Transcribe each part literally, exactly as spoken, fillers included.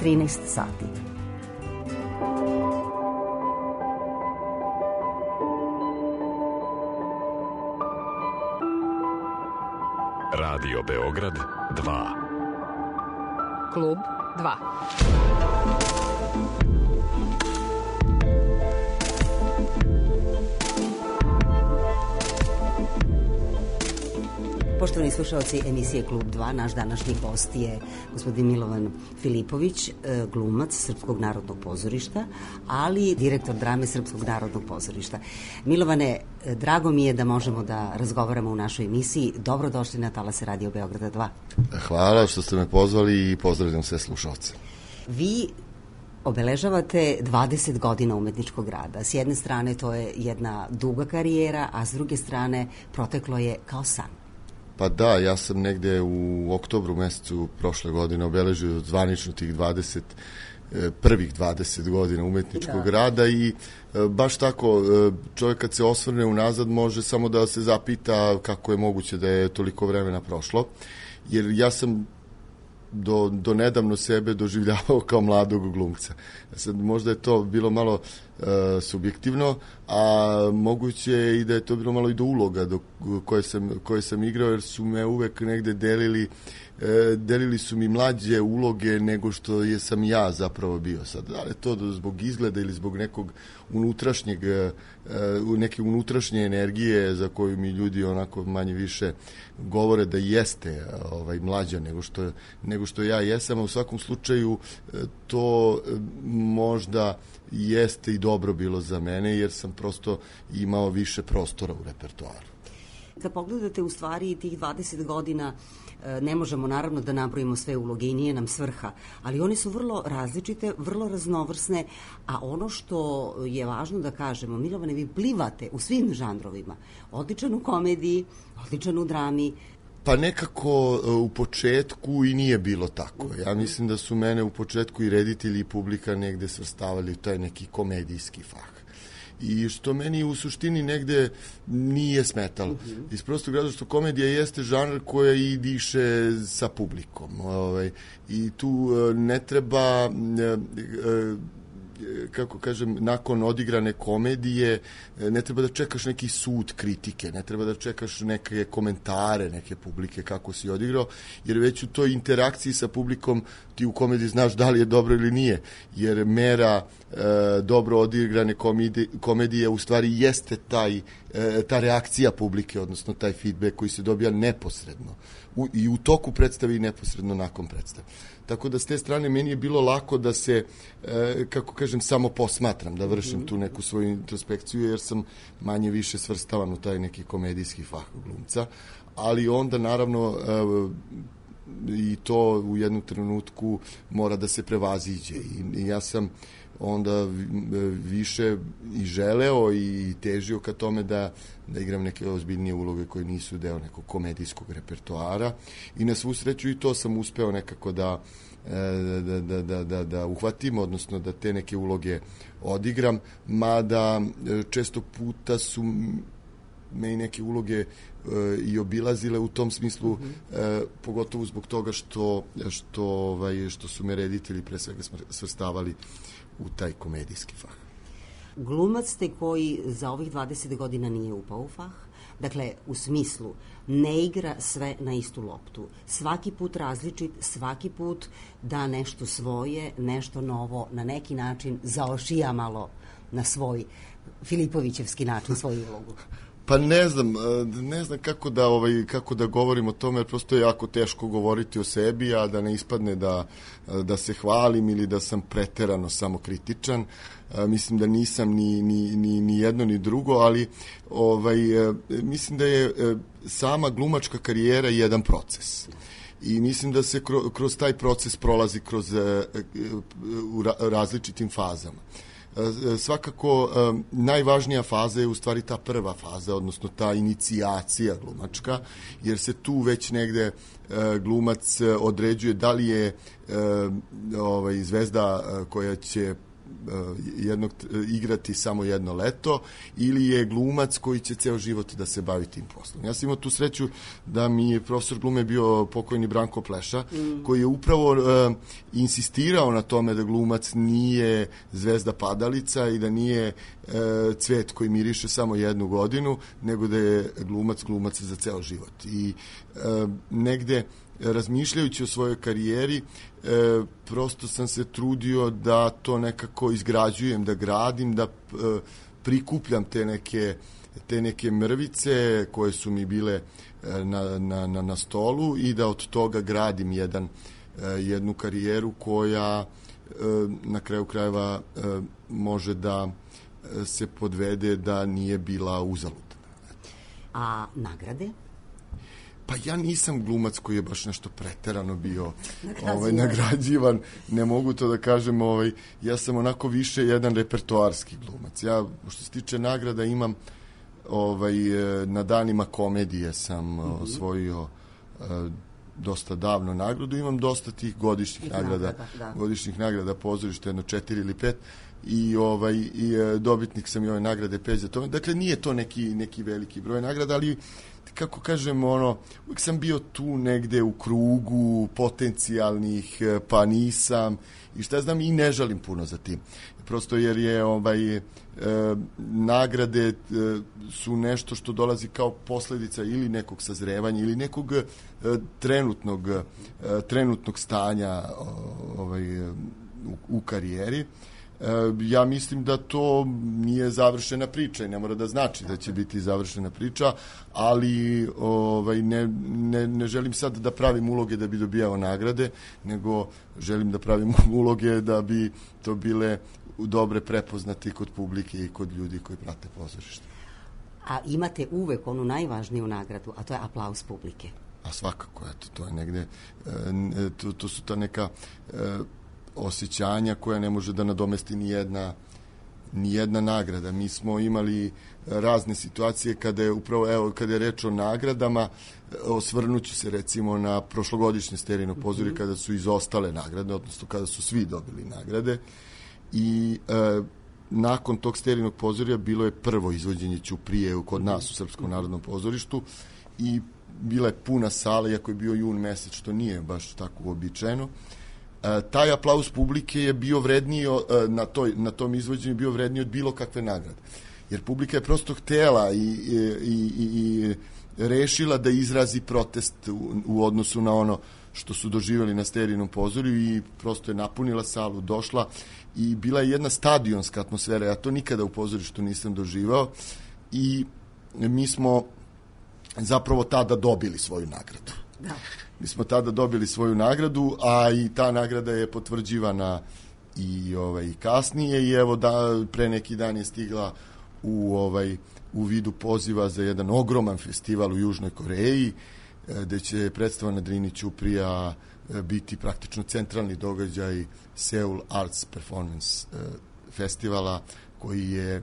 trinaest sati. Radio Beograd dva. Klub dva. Poštovani slušalci emisije Klub dva, naš današnji gost je gospodin Milovan Filipović, glumac Srpskog narodnog pozorišta, ali direktor drame Srpskog narodnog pozorišta. Milovane, drago mi je da možemo da razgovaramo u našoj emisiji. Dobrodošli na talase Radio Beograda dva. Hvala što ste me pozvali i pozdravljam sve slušalce. Vi obeležavate dvadeset godina umetničkog rada. S jedne strane to je jedna duga karijera, a s druge strane proteklo je kao san. Pa da, ja sam negde u oktobru mesecu prošle godine obeležio zvanično tih dvadeset, prvih dvadeset godina umetničkog da. rada i baš tako, čovjek kad se osvrne unazad može samo da se zapita kako je moguće da je toliko vremena prošlo, jer ja sam do, do nedavno sebe doživljavao kao mladog glumca. Sad, možda je to bilo malo uh, subjektivno, a moguće je i da je to bilo malo i do uloga do koje sam, koje sam igrao, jer su me uvek negde delili E, delili su mi mlađe uloge nego što je sam ja zapravo bio sad. Da li je to zbog izgleda ili zbog nekog unutrašnjeg, e, neke unutrašnje energije za koju mi ljudi onako manje više govore da jeste ovaj, mlađa nego što, nego što ja jesam. U svakom slučaju to možda jeste i dobro bilo za mene, jer sam prosto imao više prostora u repertoaru. Kad pogledate u stvari tih dvadeset godina, ne možemo naravno da nabrojimo sve uloge i nije nam svrha, ali one su vrlo različite, vrlo raznovrsne, a ono što je važno da kažemo, Milovane, vi plivate u svim žanrovima. Odličan u komediji, odličan u drami. Pa nekako u početku i nije bilo tako. Ja mislim da su mene u početku i reditelji i publika negde svrstavali u taj neki komedijski fah. I što meni u suštini negde nije smetalo. Uh-huh. Iz prostog razloga što komedija jeste žanr koja i diše sa publikom. Ovaj, i tu ne treba, kako kažem, nakon odigrane komedije ne treba da čekaš neki sud kritike, ne treba da čekaš neke komentare neke publike kako si odigrao, jer već u toj interakciji sa publikom ti u komediji znaš da li je dobro ili nije, jer mera e, dobro odigrane komedije, komedije u stvari jeste taj, e, ta reakcija publike, odnosno taj feedback koji se dobija neposredno u, i u toku predstave i neposredno nakon predstave. Tako da s te strane meni je bilo lako da se, e, kako kažem, samo posmatram, da vršim tu neku svoju introspekciju, jer sam manje više svrstavan u taj neki komedijski fah glumca, ali onda naravno e, i to u jednom trenutku mora da se prevaziđe i, i ja sam onda više i želeo i težio ka tome da, da igram neke ozbiljnije uloge koje nisu deo nekog komedijskog repertoara i na svu sreću i to sam uspeo nekako da, da, da, da, da, da uhvatim, odnosno da te neke uloge odigram, mada često puta su me i neke uloge e, i obilazile u tom smislu, mm-hmm. e, pogotovo zbog toga što, što, ovaj, što su me reditelji pre svega svrstavali u taj komedijski fah. Glumac ste koji za ovih dvadeset godina nije upao u fah, dakle, u smislu ne igra sve na istu loptu. Svaki put različit, svaki put da nešto svoje, nešto novo, na neki način zaošija malo na svoj Filipovićevski način svoju ulogu. Pa ne znam, ne znam kako da ovaj kako da govorim o tome, jer prosto je jako teško govoriti o sebi, a da ne ispadne da da se hvalim ili da sam preterano samokritičan. Mislim da nisam ni ni ni ni jedno ni drugo, ali ovaj mislim da je sama glumačka karijera jedan proces. I mislim da se kroz, kroz taj proces prolazi kroz u različitim fazama. Svakako najvažnija faza je u stvari ta prva faza, odnosno ta inicijacija glumačka, jer se tu već negde glumac određuje da li je ovaj, zvezda koja će jednog, igrati samo jedno leto, ili je glumac koji će ceo život da se bavi tim poslom. Ja sam imao tu sreću da mi je profesor glume bio pokojni Branko Pleša, mm. koji je upravo uh, insistirao na tome da glumac nije zvezda padalica i da nije uh, cvet koji miriše samo jednu godinu, nego da je glumac glumac za ceo život. I uh, negde razmišljajući o svojoj karijeri, e, prosto sam se trudio da to nekako izgrađujem, da gradim, da e, prikupljam te neke, te neke mrvice koje su mi bile e, na, na, na, na stolu i da od toga gradim jedan, e, jednu karijeru koja e, na kraju krajeva e, može da se podvede da nije bila uzaludna. A nagrade? Pa ja nisam glumac koji je baš nešto preterano bio ovaj, nagrađivan, ne mogu to da kažem, ovaj, ja sam onako više jedan repertoarski glumac. Ja, što se tiče nagrada, imam ovaj, na danima komedije sam mm-hmm. osvojio uh, dosta davno nagradu, imam dosta tih godišnjih nagrada, nagrada godišnjih nagrada pozorišta, jedno četiri ili pet, i ovaj i dobitnik sam i ove nagrade pet za to. Dakle, nije to neki, neki veliki broj nagrada, ali kako kažem, ono, uvijek sam bio tu negde u krugu potencijalnih, pa nisam, i šta znam, i ne žalim puno za tim. Prosto jer je ovaj, e, nagrade e, su nešto što dolazi kao posledica ili nekog sazrevanja ili nekog e, trenutnog, e, trenutnog stanja ovaj, u, u karijeri. Ja mislim da to nije završena priča i ne mora da znači da će biti završena priča, ali ovaj, ne, ne, ne želim sad da pravim uloge da bi dobijao nagrade, nego želim da pravim uloge da bi to bile dobre prepoznati kod publike i kod ljudi koji prate pozorište. A imate uvek onu najvažniju nagradu, a to je aplauz publike. A svakako, eto, to je negde, to, to su ta neka osjećanja koja ne može da nadomesti ni jedna, ni jedna nagrada. Mi smo imali razne situacije kada je upravo, evo, kada je reč o nagradama, osvrnuću se recimo na prošlogodišnje Sterijino pozorje mm-hmm. kada su izostale nagrade, odnosno kada su svi dobili nagrade, i e, nakon tog Sterijinog pozorja bilo je prvo izvođenje Ćuprije kod nas u Srpskom narodnom pozorištu i bila je puna sala, iako je bio jun mesec, što nije baš tako uobičajeno. E, taj aplauz publike je bio vredniji, e, na, toj, na tom izvođenju bio vredniji od bilo kakve nagrade. Jer publika je prosto htela i, i, i, i rešila da izrazi protest u, u odnosu na ono što su doživjeli na Sterijinom pozorju i prosto je napunila salu, došla i bila je jedna stadionska atmosfera. Ja to nikada u pozorištu nisam doživao i mi smo zapravo tada dobili svoju nagradu. Da. Mi smo tada dobili svoju nagradu, a i ta nagrada je potvrđivana i ovaj kasnije i evo da pre neki dan je stigla u ovaj u vidu poziva za jedan ogroman festival u Južnoj Koreji, gde će predstava na Drini Ćuprija biti praktično centralni događaj Seoul Arts Performance festivala, koji je,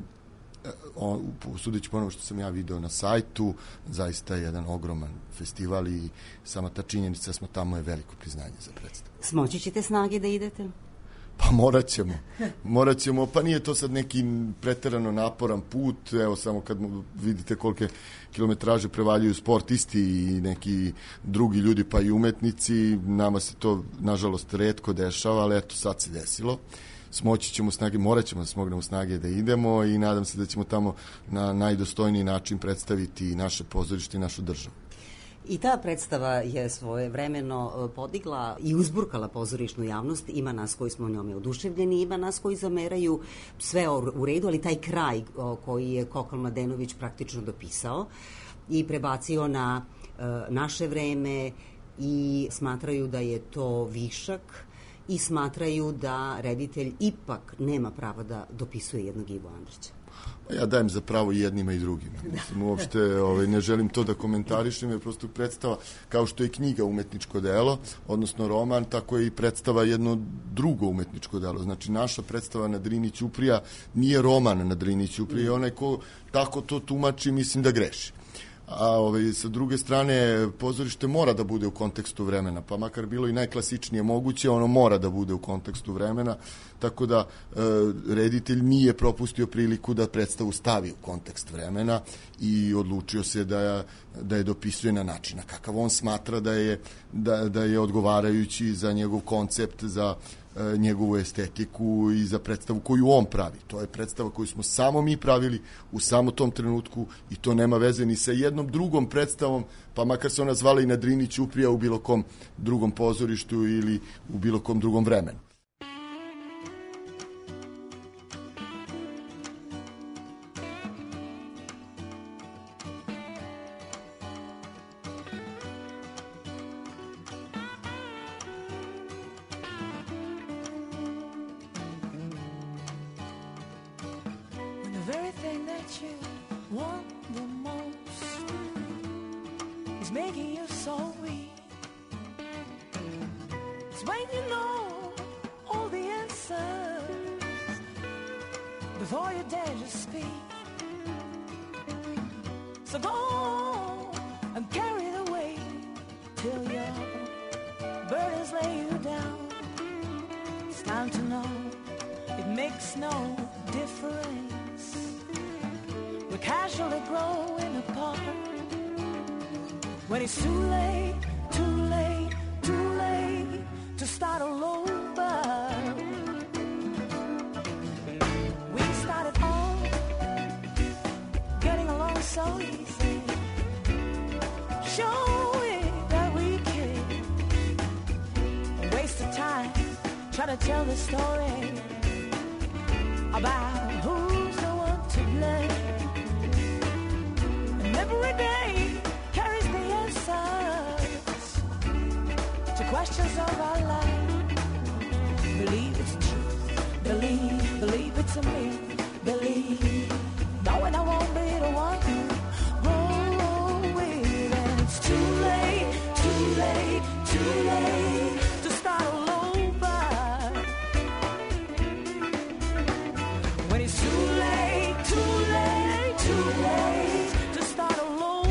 on, sudeći po onome što sam ja video na sajtu, zaista je jedan ogroman festival i sama ta činjenica smo tamo je veliko priznanje za predstavu. Smoći ćete snage da idete? Pa morat ćemo, morat ćemo, pa nije to sad neki preterano naporan put, evo samo kad vidite kolike kilometraže prevaljuju sportisti i neki drugi ljudi, pa i umetnici, nama se to nažalost retko dešava, ali eto sad se desilo. Smoći ćemo snage, morat ćemo da smognemo snage da idemo i nadam se da ćemo tamo na najdostojniji način predstaviti naše pozorište i našu državu. I ta predstava je svoje vremeno podigla i uzburkala pozorišnu javnost. Ima nas koji smo njome oduševljeni, ima nas koji zameraju sve u redu, ali taj kraj koji je Kokal Mladenović praktično dopisao i prebacio na uh, naše vreme i smatraju da je to višak i smatraju da reditelj ipak nema prava da dopisuje jednog Ivu Andrića. Ja dajem za pravo i jednima i drugima. Mislim, uopšte ovaj, ne želim to da komentarišem, jer prosto predstava, kao što je knjiga umetničko delo, odnosno roman, tako je i predstava jedno drugo umetničko delo. Znači, naša predstava na Drini Ćuprija nije roman na Drini Ćuprija, onaj ko tako to tumači, mislim da greši. a ovaj, sa druge strane pozorište mora da bude u kontekstu vremena, pa makar bilo i najklasičnije moguće, ono mora da bude u kontekstu vremena, tako da e, reditelj nije propustio priliku da predstavu stavi u kontekst vremena i odlučio se da je, da je dopisuje na način na kakav on smatra da je, da, da je odgovarajući za njegov koncept, za e, njegovu estetiku i za predstavu koju on pravi. To je predstava koju smo samo mi pravili u samo tom trenutku i to nema veze ni sa jednom drugom predstavom, pa makar se ona zvala i na Drini Ćuprija u bilo kom drugom pozorištu ili u bilo kom drugom vremenu.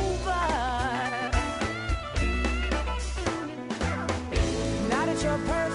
Your purse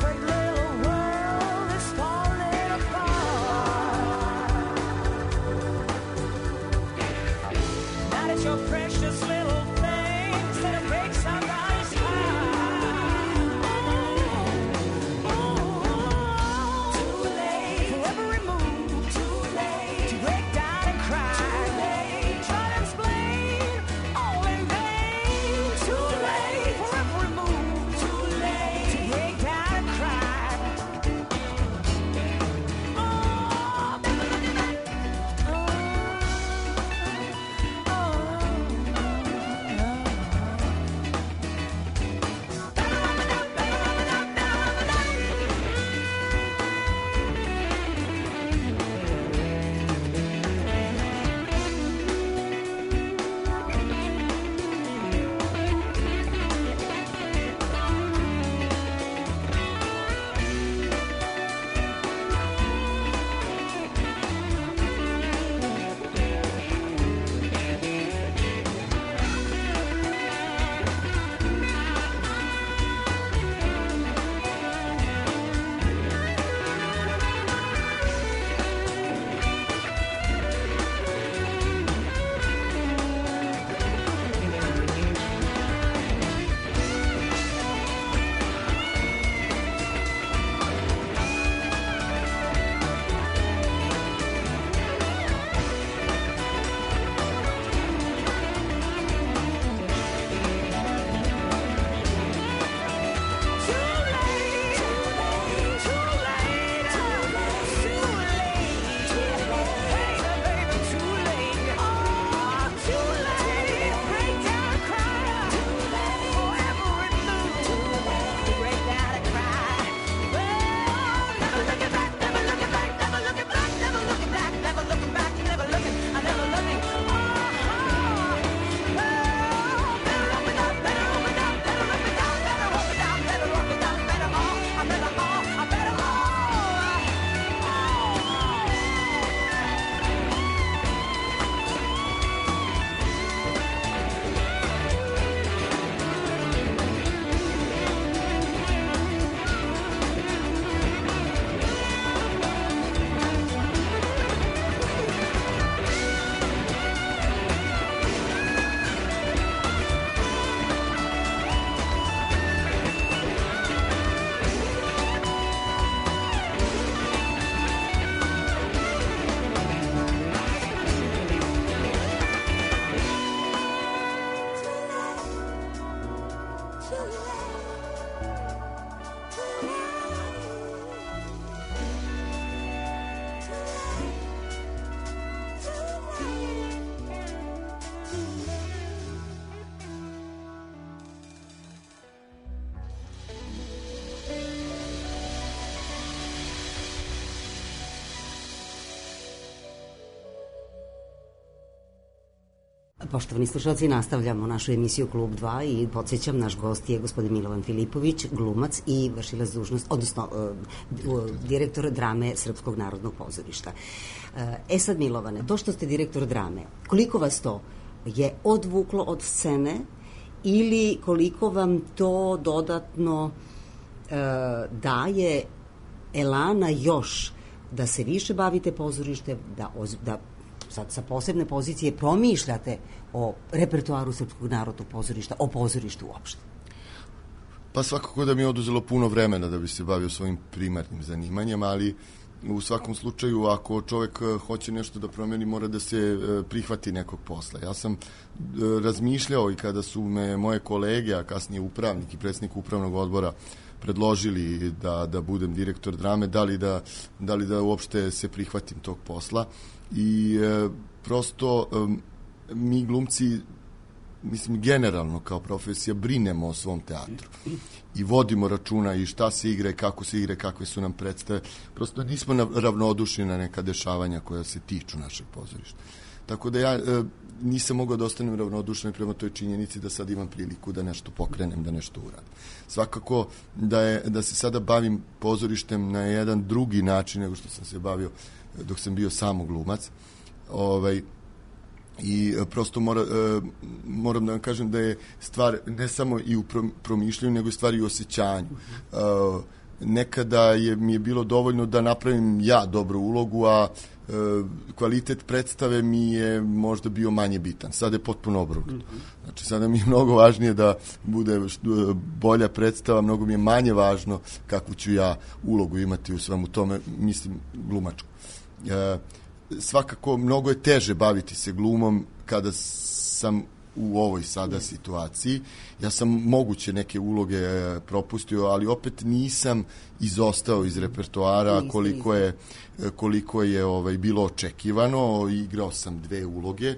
Poštovani slušalci, nastavljamo našu emisiju Klub dva i podsjećam, naš gost je gospodin Milovan Filipović, glumac i vršilac dužnost, odnosno uh, direktor drame Srpskog narodnog pozorišta. Uh, e sad, Milovane, to što ste direktor drame, koliko vas to je odvuklo od scene ili koliko vam to dodatno uh, daje elana još da se više bavite pozorištem, da, da sad sa posebne pozicije promišljate o repertoaru Srpskog narodnog pozorišta, o pozorištu uopšte? Pa svakako da mi je oduzelo puno vremena da bi se bavio svojim primarnim zanimanjem, ali u svakom slučaju ako čovek hoće nešto da promeni, mora da se prihvati nekog posla. Ja sam razmišljao i kada su me moje kolege, a kasnije upravnik i predsjednik upravnog odbora predložili da, da budem direktor drame, da li da, da li da uopšte se prihvatim tog posla. I e, prosto e, mi glumci, mislim, generalno kao profesija brinemo o svom teatru i vodimo računa i šta se igra i kako se igra, kakve su nam predstave. Prosto nismo ravnodušni na neka dešavanja koja se tiču našeg pozorišta. Tako da ja e, nisam mogao da ostanem ravnodušan prema toj činjenici da sad imam priliku da nešto pokrenem, da nešto uradim. Svakako da, je, da se sada bavim pozorištem na jedan drugi način nego što sam se bavio dok sam bio samo glumac. Ovaj, I prosto mora, e, moram da vam kažem da je stvar ne samo i u promišljanju, nego je stvar i u osjećanju. E, nekada je, mi je bilo dovoljno da napravim ja dobru ulogu, a e, kvalitet predstave mi je možda bio manje bitan. Sada je potpuno obrnuto. Znači, sada mi je mnogo važnije da bude bolja predstava, mnogo mi je manje važno kakvu ću ja ulogu imati u svemu tome, mislim, glumačku. E, svakako mnogo je teže baviti se glumom kada sam u ovoj sada situaciji. Ja sam moguće neke uloge propustio, ali opet nisam izostao iz repertoara koliko je, koliko je ovaj, bilo očekivano. Igrao sam dve uloge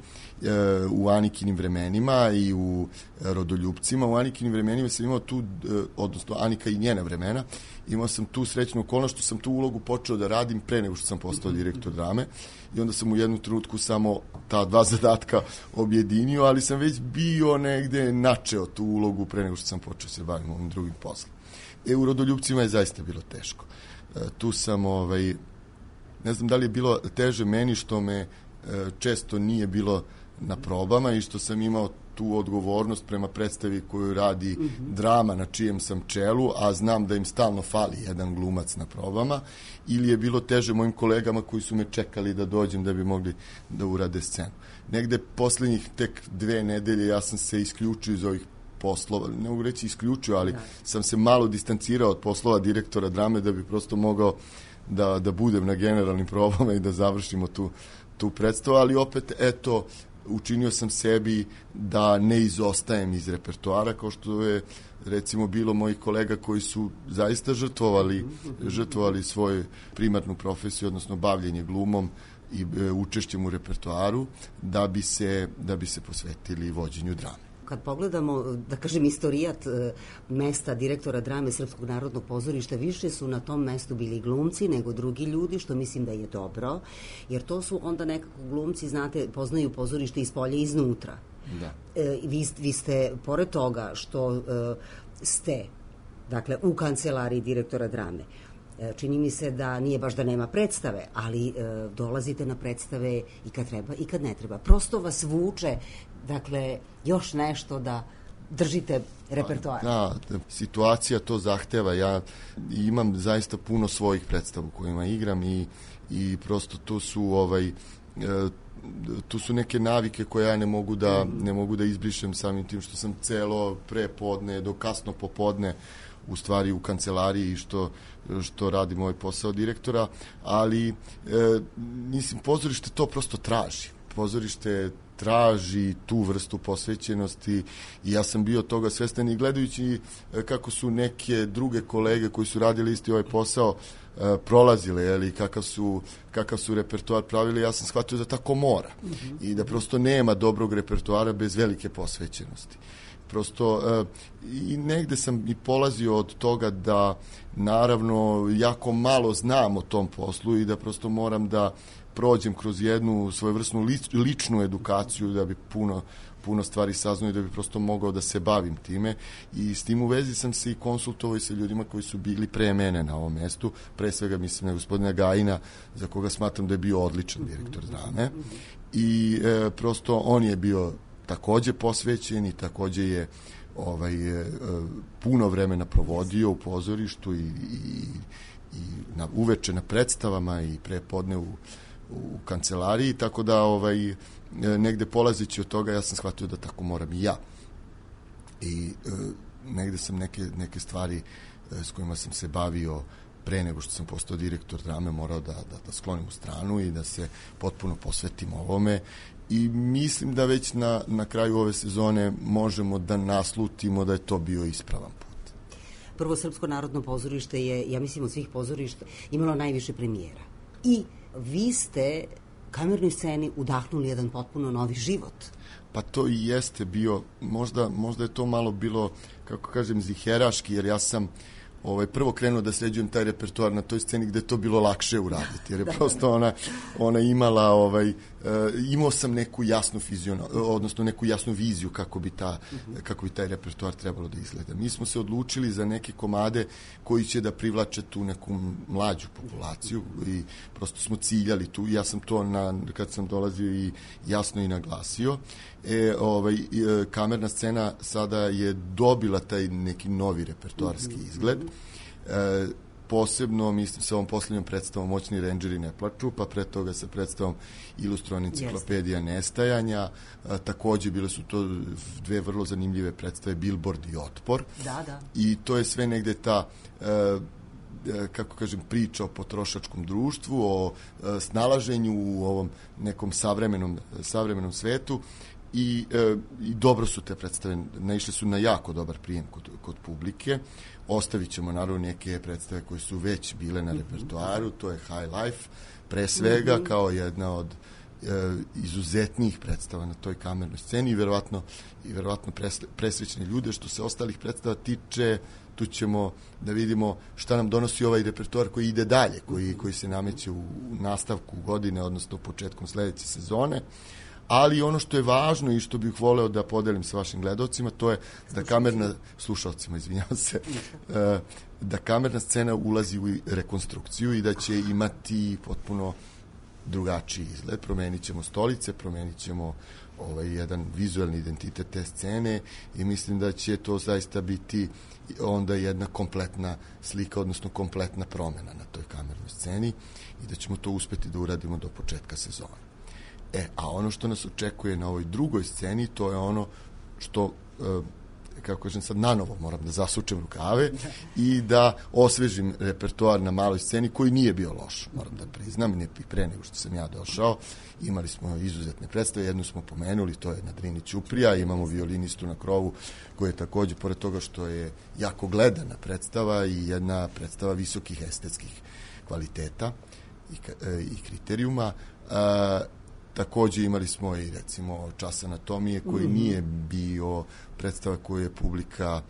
u Anikinim vremenima i u Rodoljupcima. U Anikinim vremenima sam imao tu, odnosno Anika i njena vremena, imao sam tu srećnu okolnost što sam tu ulogu počeo da radim pre nego što sam postao direktor drame i onda sam u jednu trenutku samo ta dva zadatka objedinio, ali sam već bio negde načeo tu ulogu pre nego što sam počeo se bavim ovim drugim poslom. E, u Rodoljupcima je zaista bilo teško. E, tu sam, ovaj, ne znam da li je bilo teže meni što me e, često nije bilo na probama i što sam imao tu odgovornost prema predstavi koju radi mm-hmm. drama na čijem sam čelu, a znam da im stalno fali jedan glumac na probama, ili je bilo teže mojim kolegama koji su me čekali da dođem da bi mogli da urade scenu. Negde poslednjih tek dve nedelje ja sam se isključio iz ovih poslova, ne mogu reći isključio, ali da. sam se malo distancirao od poslova direktora drame da bi prosto mogao da, da budem na generalnim probama i da završimo tu, tu predstavu, ali opet, eto, učinio sam sebi da ne izostajem iz repertoara, kao što je recimo bilo mojih kolega koji su zaista žrtvovali, žrtvovali svoju primarnu profesiju, odnosno bavljenje glumom i e, učešćem u repertoaru, da bi se, da bi se posvetili vođenju drame. Kad pogledamo, da kažem, istorijat e, mesta direktora drame Srpskog narodnog pozorišta, više su na tom mestu bili glumci nego drugi ljudi, što mislim da je dobro, jer to su onda nekako glumci, znate, poznaju pozorište iz polja i iznutra. Da. E, vi, vi ste, pored toga što e, ste, dakle, u kancelariji direktora drame, e, čini mi se da nije baš da nema predstave, ali e, dolazite na predstave i kad treba i kad ne treba. Prosto vas vuče, dakle, još nešto da držite repertoar. Da, situacija to zahteva. Ja imam zaista puno svojih predstava u kojima igram i, i prosto to su ovaj, tu su neke navike koje ja ne mogu da, ne mogu da izbrišem samim tim što sam celo prepodne do kasno popodne u stvari u kancelariji što, što radim ovaj posao direktora, ali e, mislim, pozorište to prosto traži. Pozorište traži tu vrstu posvećenosti i ja sam bio toga svestan i gledajući kako su neke druge kolege koji su radili isti ovaj posao e, prolazile, jeli, kakav su, kakav su repertoar pravili, ja sam shvatio da tako mora mm-hmm. i da prosto nema dobrog repertoara bez velike posvećenosti. Prosto i negde sam i polazio od toga da naravno jako malo znam o tom poslu i da prosto moram da prođem kroz jednu svojevrsnu ličnu edukaciju da bi puno puno stvari saznao i da bi prosto mogao da se bavim time i s tim u vezi sam se i konsultovao i sa ljudima koji su bili pre mene na ovom mestu, pre svega mislim na gospodina Gajina, za koga smatram da je bio odličan direktor drame i e, prosto on je bio takođe posvećen i takođe je ovaj, e, puno vremena provodio u pozorištu i, i, i na, uveče na predstavama i prepodne u, u kancelariji, tako da ovaj, negde polazići od toga ja sam shvatio da tako moram i ja. I e, negde sam neke, neke stvari e, s kojima sam se bavio pre nego što sam postao direktor drame morao da, da, da sklonim u stranu i da se potpuno posvetim ovome i mislim da već na, na kraju ove sezone možemo da naslutimo da je to bio ispravan put. Prvo Srpsko narodno pozorište je, ja mislim, od svih pozorišta imalo najviše premijera. I vi ste kamernoj sceni udahnuli jedan potpuno novi život. Pa to i jeste bio, možda, možda je to malo bilo, kako kažem, ziheraški, jer ja sam ovaj, prvo krenuo da sređujem taj repertoar na toj sceni gde je to bilo lakše uraditi, jer je prosto ona, ona imala, ovaj, uh, imao sam neku jasnu fiziono, odnosno neku jasnu viziju kako bi, ta, kako bi taj repertoar trebalo da izgleda. Mi smo se odlučili za neke komade koji će da privlače tu neku mlađu populaciju i prosto smo ciljali tu. Ja sam to, na, kad sam dolazio, i jasno i naglasio. E, ovaj, e, kamerna scena sada je dobila taj neki novi repertoarski izgled. E, posebno, mislim, sa ovom posljednjom predstavom Moćni rendžeri ne plaču, pa pre toga sa predstavom Ilustrovana enciklopedija nestajanja. A, takođe bile su to dve vrlo zanimljive predstave, Billboard i Otpor. Da, da. I to je sve negde ta, e, kako kažem, priča o potrošačkom društvu, o e, snalaženju u ovom nekom savremenom, savremenom svetu. I, e, i dobro su te predstave, naišle su na jako dobar prijem kod, kod publike. Ostavit ćemo naravno neke predstave koje su već bile na repertoaru, to je High Life, pre svega kao jedna od e, izuzetnijih predstava na toj kamernoj sceni i verovatno, i verovatno presrećne ljude. Što se ostalih predstava tiče, tu ćemo da vidimo šta nam donosi ovaj repertoar koji ide dalje, koji, koji se nameće u nastavku godine, odnosno početkom sledeće sezone. Ali ono što je važno i što bih voleo da podelim sa vašim gledalcima, to je da kamerna, slušalcima, izvinjavam se, da kamerna scena ulazi u rekonstrukciju i da će imati potpuno drugačiji izgled. Promenit ćemo stolice, promenit ćemo ovaj, jedan vizualni identitet te scene i mislim da će to zaista biti onda jedna kompletna slika, odnosno kompletna promena na toj kamernoj sceni i da ćemo to uspeti da uradimo do početka sezone. E, a ono što nas očekuje na ovoj drugoj sceni, to je ono što, e, kako kažem sad, nanovo moram da zasučem rukave i da osvežim repertoar na maloj sceni koji nije bio loš, moram da priznam, ne pre nego što sam ja došao. Imali smo izuzetne predstave, jednu smo pomenuli, to je na Drini Ćuprija, imamo violinistu na krovu koji je takođe, pored toga što je jako gledana predstava i jedna predstava visokih estetskih kvaliteta i, e, i kriterijuma. E, Takođe imali smo i recimo Čas anatomije koji nije bio predstava koju je publika,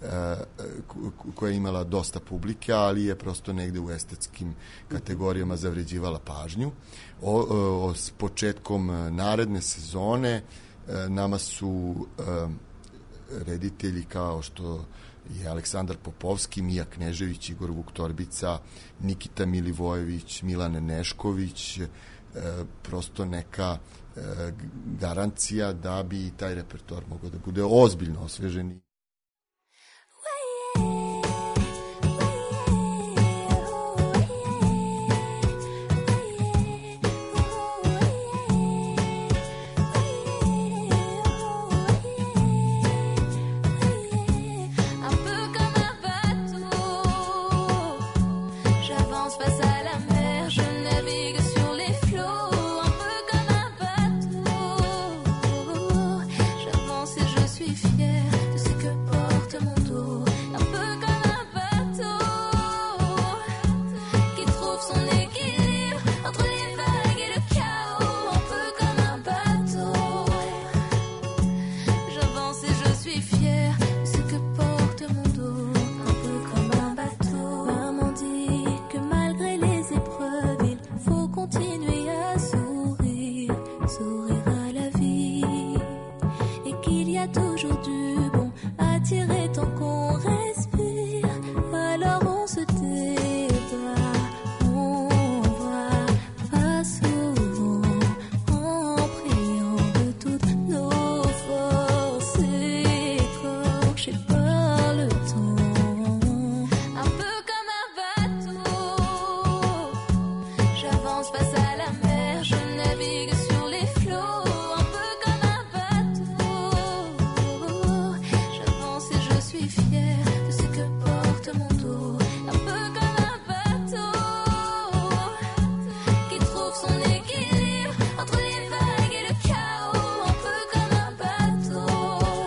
koja je imala dosta publike, ali je prosto negde u estetskim kategorijama zavređivala pažnju. O, o, s početkom naredne sezone nama su reditelji kao što je Aleksandar Popovski, Mija Knežević, Igor Vuktorbica, Nikita Milivojević, Milan Nešković, E, prosto neka e, garancija da bi taj repertoar mogao da bude ozbiljno osvežen. Fière de ce que J'avance face à la mer, je navigue sur les flots, un peu comme un bateau. J'avance et je suis fière de ce que porte mon dos, un peu comme un bateau qui trouve son équilibre entre les vagues et le chaos, un peu comme un bateau.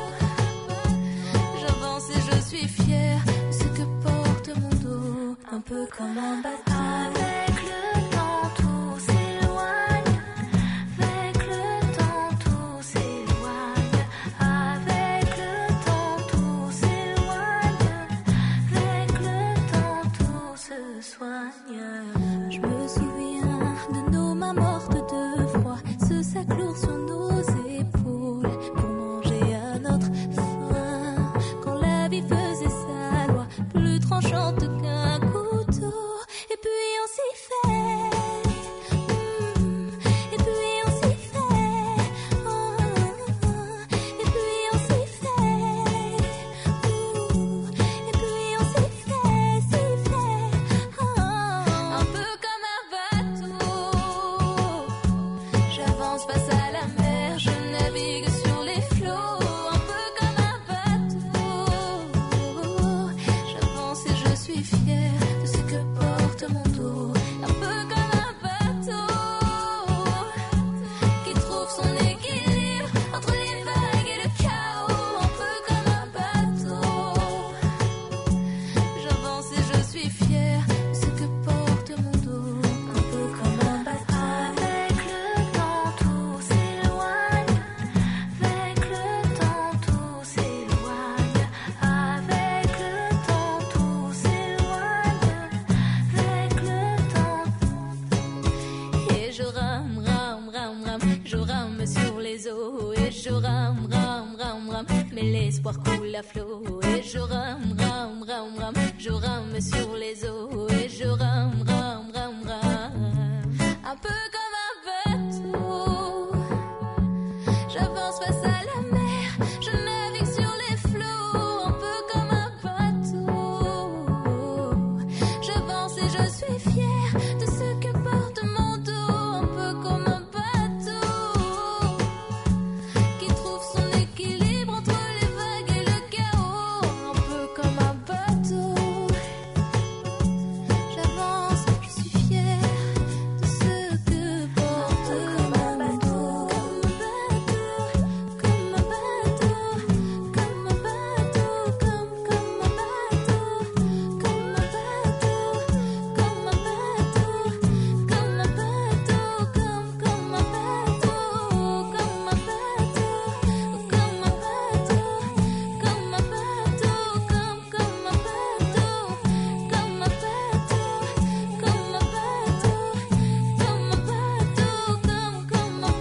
J'avance et je suis fière de ce que porte mon dos, un peu comme un bateau. Avec le temps tout s'éloigne, avec le temps tout s'éloigne, avec le temps tout s'éloigne, avec le temps tout se soigne. Je me souviens de nos mains mortes de froid, ce sac lourd sur nos épaules pour manger à notre faim. Quand la vie faisait sa loi, plus tranchante qu'un couteau. Et puis on s'y fait, mm, et puis on s'y fait, oh, oh, oh. Et puis on s'y fait, ouh, et puis on s'y fait, s'y fait, oh, oh. Un peu comme un bateau. J'avance face à la mer, je navigue sur les flots, un peu comme un bateau. J'avance et je suis fière de ce que porte mon dos, un peu comme un bateau qui trouve son équilibre entre les vagues et le chaos, un peu comme un bateau. J'avance et je suis fière de ce que porte mon dos, un peu comme un bateau. Avec le temps tout s'éloigne, avec le temps tout s'éloigne, avec le temps tout s'éloigne, avec le temps. Et je rame, rame, rame, rame, je rame sur les eaux, et je rame, rame, rame, rame, mais l'espoir coule à flot. Et je rame, rame, rame, rame, je rame sur les eaux, et je rame, rame, rame, rame, un peu comme un bateau. J'avance face à la mer, je navigue sur les flots, un peu comme un bateau. J'avance et je suis fière de ce que porte mon dos, un peu comme un bateau qui trouve son équilibre entre les vagues et le chaos, un peu comme un bateau. J'avance, je suis fière de ce que porte mon dos, comme un bateau, comme un bateau, comme comme un bateau, comme un bateau, comme un bateau, comme un bateau, comme comme un bateau, comme un bateau, comme un bateau, comme un bateau, comme comme un bateau, comme un bateau, comme un bateau, comme un bateau, comme comme un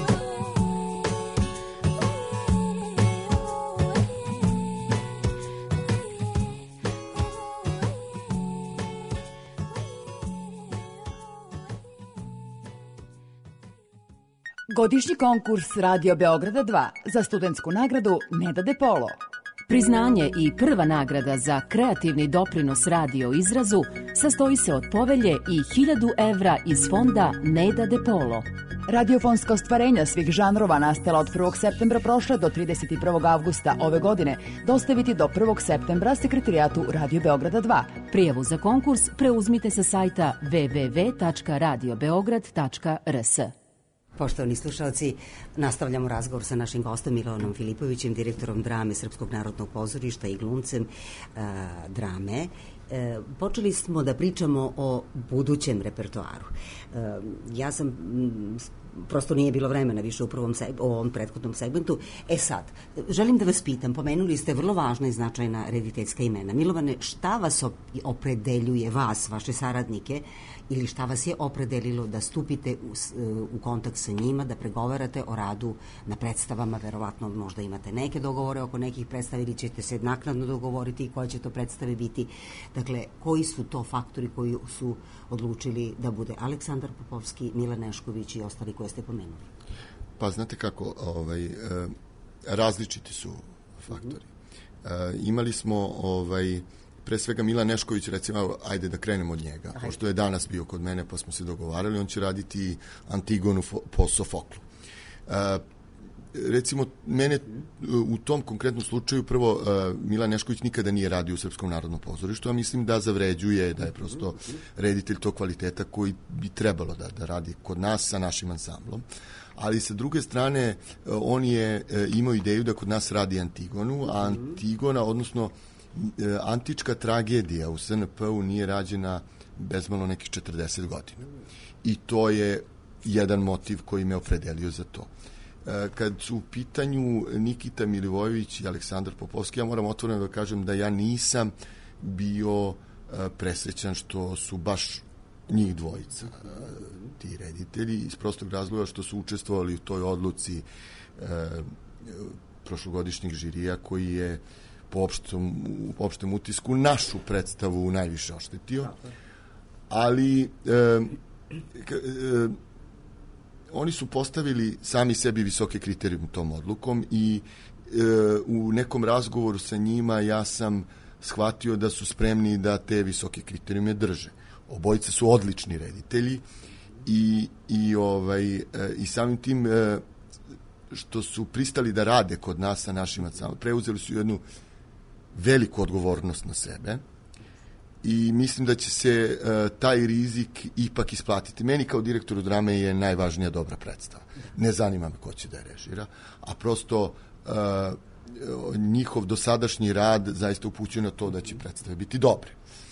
Godišnji konkurs Radio Beograda dva za studentsku nagradu Neda de Polo. Priznanje i prva nagrada za kreativni doprinos radio izrazu sastoji se od povelje i hiljadu evra iz fonda Neda de Polo. Radiofonska ostvarenja svih žanrova nastala od prvog septembra prošle do trideset prvog avgusta ove godine dostaviti do prvog septembra sekretarijatu Radio Beograda dva. Prijavu za konkurs preuzmite sa sajta w w w tačka radio beograd tačka r s. Poštovani slušalci, nastavljamo razgovor sa našim gostom Milanom Filipovićem, direktorom drame Srpskog narodnog pozorišta i glumcem uh, drame. E, počeli smo da pričamo o budućem repertoaru. E, ja sam, m, prosto nije bilo vremena više u prvom seg, o ovom prethodnom segmentu. E sad, želim da vas pitam, pomenuli ste vrlo važna i značajna rediteljska imena. Milovane, šta vas opredeljuje, vas, vaše saradnike, ili šta vas je opredelilo da stupite u, u kontakt sa njima, da pregovarate o radu na predstavama? Verovatno možda imate neke dogovore oko nekih predstava ili ćete se naknadno dogovoriti koje će to predstave biti. Dakle, koji su to faktori koji su odlučili da bude Aleksandar Popovski, Milan Nešković i ostali koje ste pomenuli? Pa znate kako, ovaj, različiti su faktori. Imali smo ovaj, pre svega Milan Nešković, recimo, ajde da krenemo od njega, ajde. Pošto je danas bio kod mene, pa smo se dogovarali, on će raditi Antigonu po Sofoklu. Uh, recimo, mene u tom konkretnom slučaju, prvo, uh, Milan Nešković nikada nije radio u Srpskom narodnom pozorištu, a mislim da zavređuje, da je prosto reditelj tog kvaliteta koji bi trebalo da, da radi kod nas sa našim ansamblom. Ali sa druge strane, on je imao ideju da kod nas radi Antigonu, a Antigona, odnosno antička tragedija u S N P-u nije rađena bezmalo nekih četrdeset godina. I to je jedan motiv koji me opredelio za to. Kad su u pitanju Nikita Milivojević i Aleksandar Popovski, ja moram otvoreno da kažem da ja nisam bio presrećan što su baš njih dvojica, ti reditelji, iz prostog razloga što su učestvovali u toj odluci e, prošlogodišnjeg žirija koji je po opštem, u opštem utisku našu predstavu najviše oštetio. Ali e, k, e, oni su postavili sami sebi visoke kriterijume tom odlukom i e, u nekom razgovoru sa njima ja sam shvatio da su spremni da te visoke kriterijume drže. Obojica su odlični reditelji i, i, ovaj, i samim tim što su pristali da rade kod nas sa našim ansamblom, preuzeli su jednu veliku odgovornost na sebe i mislim da će se taj rizik ipak isplatiti. Meni kao direktoru drame je najvažnija dobra predstava. Ne zanima me ko će da je režira, a prosto njihov dosadašnji rad zaista upućuje na to da će predstave biti dobre.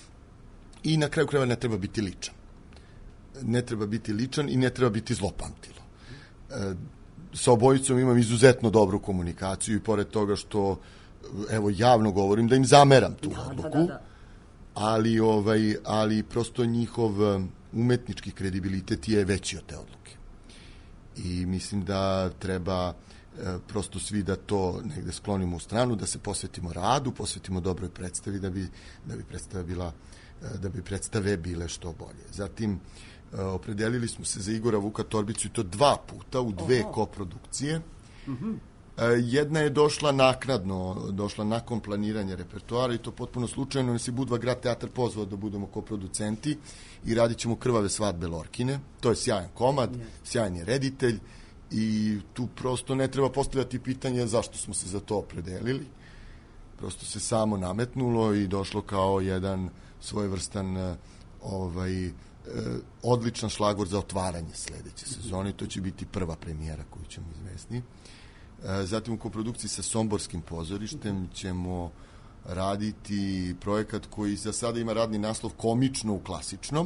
I na kraju krajeva ne treba biti ličan. Ne treba biti ličan i ne treba biti zlopamtilo. E, sa obojicom imam izuzetno dobru komunikaciju i pored toga što, evo, javno govorim da im zameram tu da, odluku, da, da, da. Ali, ovaj, ali prosto njihov umetnički kredibilitet je veći od te odluke. I mislim da treba e, prosto svi da to negde sklonimo u stranu, da se posvetimo radu, posvetimo dobroj predstavi, da bi, da bi predstava bila da bi predstave bile što bolje. Zatim, opredelili smo se za Igora Vuka Torbicu i to dva puta u dve Oho. koprodukcije. Mm-hmm. Jedna je došla naknadno, došla nakon planiranja repertoara i to potpuno slučajno, nas je Budva grad teatar pozvao da budemo koproducenti i radit ćemo Krvave svadbe Lorkine. To je sjajan komad, yes. sjajan je reditelj i tu prosto ne treba postavljati pitanje zašto smo se za to opredelili. Prosto se samo nametnulo i došlo kao jedan svojevrstan ovaj, odličan šlagvor za otvaranje sledeće sezone. To će biti prva premijera koju ćemo izvesti. Zatim u koprodukciji sa Somborskim pozorištem ćemo raditi projekat koji za sada ima radni naslov Komično u klasičnom.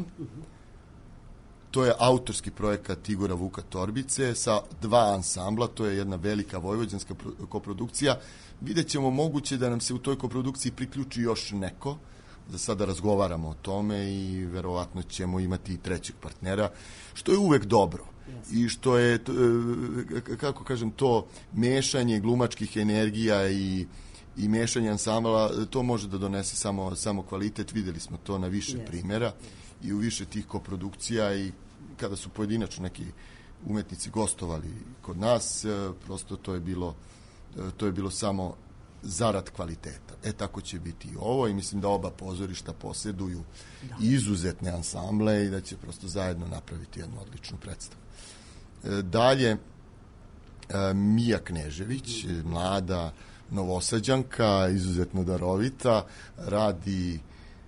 To je autorski projekat Igora Vuka Torbice sa dva ansambla, to je jedna velika vojvođanska koprodukcija. Vidjet ćemo moguće da nam se u toj koprodukciji priključi još neko. Za sada razgovaramo o tome i verovatno ćemo imati i trećeg partnera, što je uvek dobro. Yes. I što je, kako kažem, to mešanje glumačkih energija i, i mešanje ansambla, to može da donese samo, samo kvalitet. Videli smo to na više yes. primjera i u više tih koprodukcija i kada su pojedinačno neki umetnici gostovali kod nas, prosto to je bilo, to je bilo samo zarad kvaliteta. E, tako će biti i ovo i mislim da oba pozorišta posjeduju da. izuzetne ansamble i da će prosto zajedno napraviti jednu odličnu predstavu. E, dalje, e, Mija Knežević, mlada Novosađanka, izuzetno darovita, radi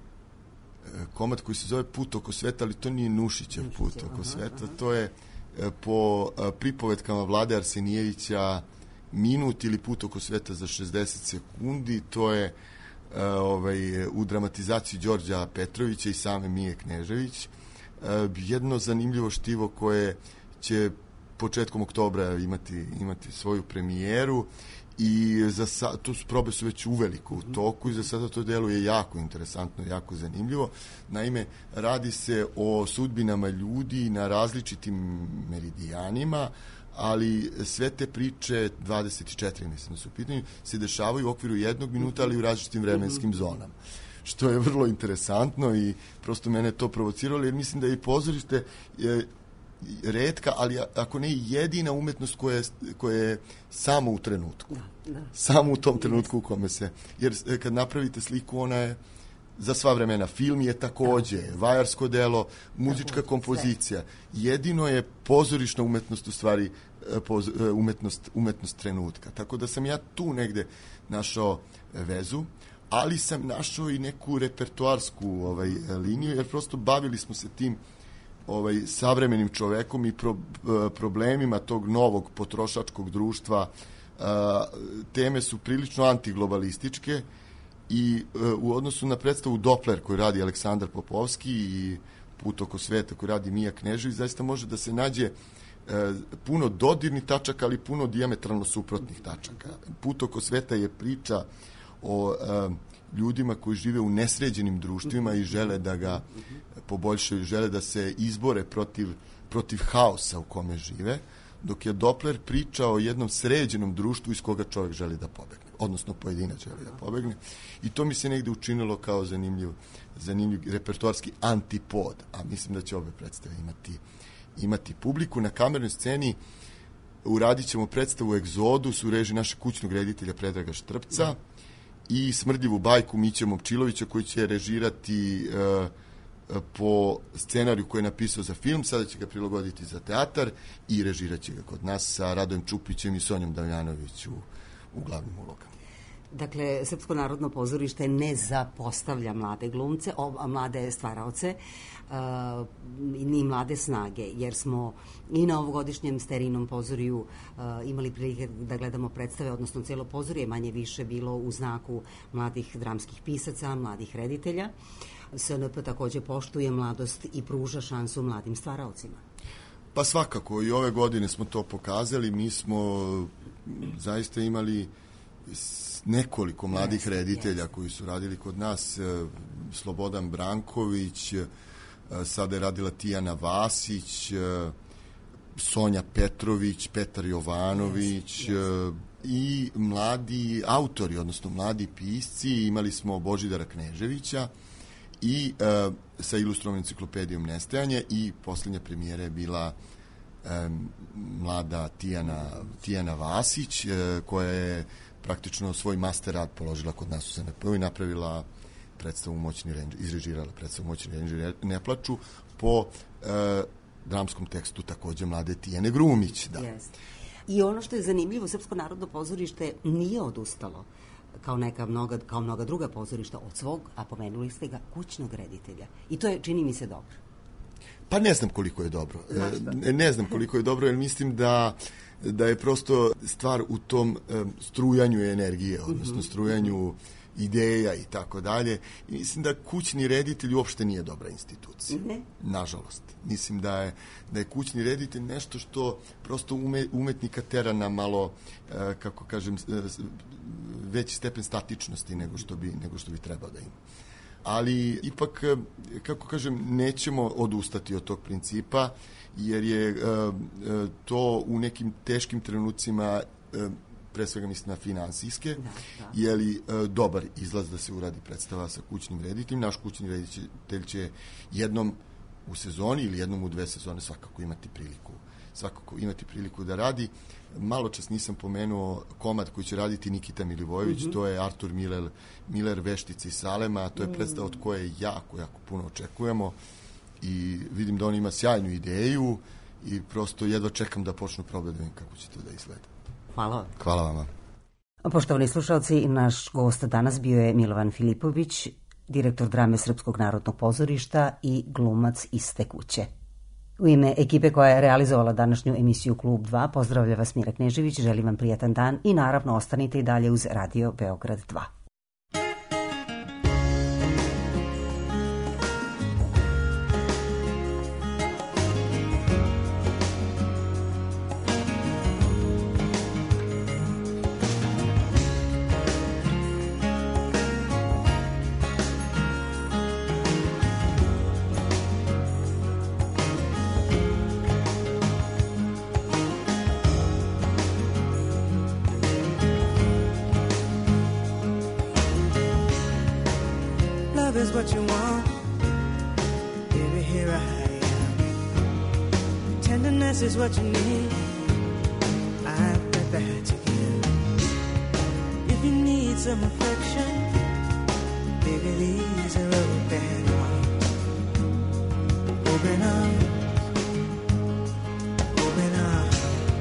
komad koji se zove Put oko sveta, ali to nije Nušićev Put oko sveta, to je po pripovetkama Vlade Arsenijevića Minut ili Put oko sveta za šezdeset sekundi, to je uh, ovaj, u dramatizaciji Đorđa Petrovića i same Mije Knežević. Uh, jedno zanimljivo štivo koje će početkom oktobra imati, imati svoju premijeru i za sa, tu su probe su već uveliko u toku i za sada to deluje jako interesantno, jako zanimljivo. Naime, radi se o sudbinama ljudi na različitim meridijanima, ali sve te priče, dvadeset četiri mislim da su u pitanju, se dešavaju u okviru jednog minuta, ali u različitim vremenskim zonama. Što je vrlo interesantno i prosto mene to provociralo, jer mislim da je i pozorište je retka, ali ako ne jedina umetnost koja je, koja je samo u trenutku. Da, da. Samo u tom trenutku u kome se... Jer kad napravite sliku, ona je za sva vremena. Film je takođe, vajarsko delo, muzička kompozicija. Jedino je pozorišna umetnost u stvari poz, umetnost, umetnost trenutka. Tako da sam ja tu negde našao vezu, ali sam našao i neku repertoarsku ovaj, liniju, jer prosto bavili smo se tim ovaj, savremenim čovekom i pro, problemima tog novog potrošačkog društva. Teme su prilično antiglobalističke i u odnosu na predstavu Doppler koju radi Aleksandar Popovski i Put oko sveta koju radi Mija Knežević, zaista može da se nađe puno dodirnih tačaka, ali puno dijametralno suprotnih tačaka. Put oko sveta je priča o e, ljudima koji žive u nesređenim društvima i žele da ga poboljšaju, žele da se izbore protiv, protiv haosa u kome žive, dok je Doppler priča o jednom sređenom društvu iz koga čovjek želi da pobegne, odnosno pojedinac želi da pobegne. I to mi se negde učinilo kao zanimljiv, zanimljiv repertoarski antipod, a mislim da će ove predstave imati imati publiku. Na kamernoj sceni uradit ćemo predstavu Egzodus u režiji našeg kućnog reditelja Predraga Štrpca i Smrdljivu bajku Miće Momčilovića koji će režirati uh, po scenariju koji je napisao za film, sada će ga prilagoditi za teatar i režirat će ga kod nas sa Radojem Čupićem i Sonjom Damjanović u, u glavnim ulogama. Dakle, Srpsko narodno pozorište ne zapostavlja mlade glumce, o, mlade stvaraoce, uh, ni mlade snage, jer smo i na ovogodišnjem Sterinom pozoriju uh, imali prilike da gledamo predstave, odnosno cijelo pozorije manje više bilo u znaku mladih dramskih pisaca, mladih reditelja. S N P takođe poštuje mladost i pruža šansu mladim stvaraocima. Pa svakako, i ove godine smo to pokazali, mi smo zaista imali nekoliko mladih yes, reditelja yes. koji su radili kod nas, Slobodan Branković, sada je radila Tijana Vasić, Sonja Petrović, Petar Jovanović yes, yes. i mladi autori, odnosno mladi pisci. Imali smo Božidara Kneževića i uh, sa ilustrovanom enciklopedijom Nestajanje i posljednja premijera je bila um, mlada Tijana, Tijana Vasić, uh, koja je praktično svoj master rad položila kod nas u S N P-u i napravila predstavu Moćni rendžeri, izrežirala predstavu Moćni rendžeri ne plaču po e, dramskom tekstu takođe mlade Tijene Grumić. Da. Yes. I ono što je zanimljivo, Srpsko narodno pozorište nije odustalo kao neka mnoga, kao mnoga druga pozorišta od svog, a pomenuli ste ga, kućnog reditelja. I to je, čini mi se, dobro. Pa ne znam koliko je dobro. E, ne znam koliko je dobro, jer mislim da da je prosto stvar u tom um, strujanju energije, odnosno strujanju ideja i tako dalje. I mislim da kućni reditelj uopšte nije dobra institucija. Ne. Nažalost. Mislim da je, da je kućni reditelj nešto što prosto ume, umetnika tera na malo, uh, kako kažem, veći stepen statičnosti nego što bi, nego što bi trebao da ima. Ali ipak, kako kažem, nećemo odustati od tog principa, jer je uh, to u nekim teškim trenucima, uh, pre svega mislim na finansijske, da, da. je li uh, dobar izlaz da se uradi predstava sa kućnim rediteljem. Naš kućni reditelj će jednom u sezoni ili jednom u dve sezone svakako imati priliku, svakako imati priliku da radi. Malo čas nisam pomenuo komad koji će raditi Nikita Milivojević, mm-hmm. to je Artur Miller, Miller Veštica iz Salema, to je predstava od koje jako, jako puno očekujemo i vidim da on ima sjajnu ideju i prosto jedva čekam da počnu probati da vidim kako će to da izgleda. Hvala. Hvala vama. Poštovani slušalci, naš gost danas bio je Milovan Filipović, direktor drame Srpskog narodnog pozorišta i glumac iz te kuće. U ime ekipe koja je realizovala današnju emisiju Klub dva, pozdravlja vas Mira Knežević, želim vam prijatan dan i naravno ostanite i dalje uz Radio Beograd dva. Is what you want, baby, here I am. Tenderness is what you need, I've got that to give. If you need some affection, baby, Baby, these are open arms. Open arms. Open arms.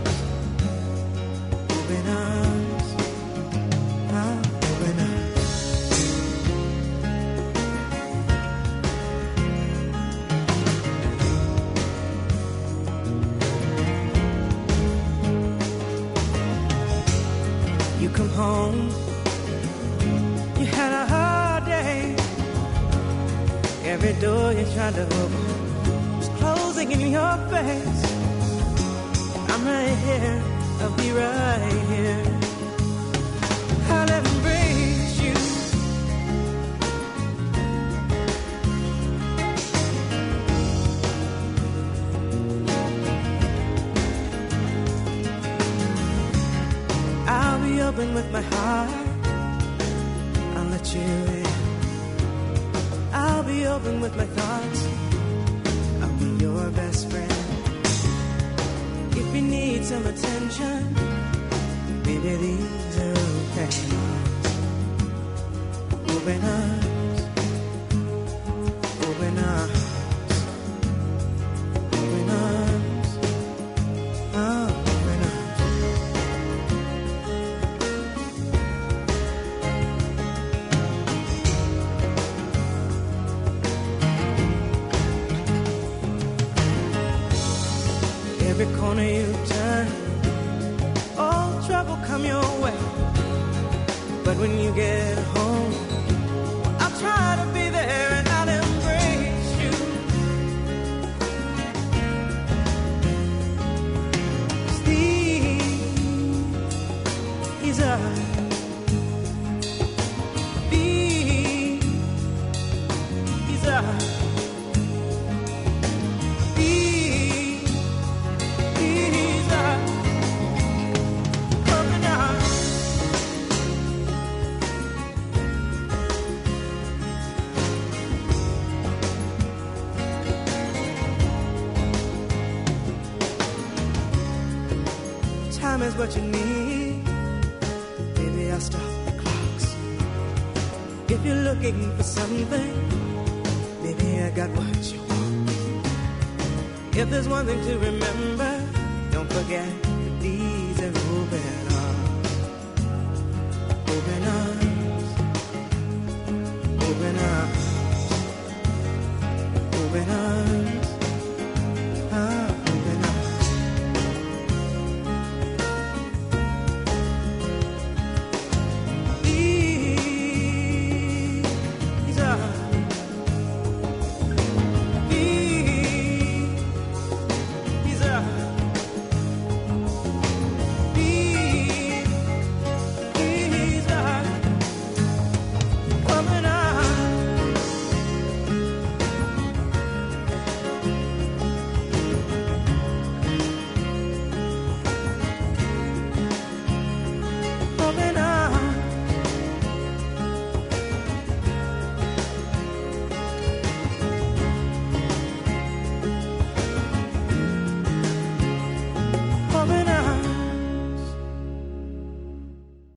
Open arms. Ah, open arms. You come home, you had a hard day. Every door you tried to open was closing in your face. I'm right here, I'll be right here. I'll embrace you. I'll be open with my heart. I'll let you in. I'll be open with my thoughts. I'll be your best friend. If you need some attention, baby, these are open arms. Open arms. Open arms. Open arms. Oh, open arms. Every corner you turn, all trouble come your way. But when you get home, I'll try to be there and I'll embrace you. These, these are, these, these are. Time is what you need. Baby, I'll stop the clocks. If you're looking for something, baby, I got what you want. If there's one thing to remember, don't forget that these are open arms. Open arms. Open arms. Open arms.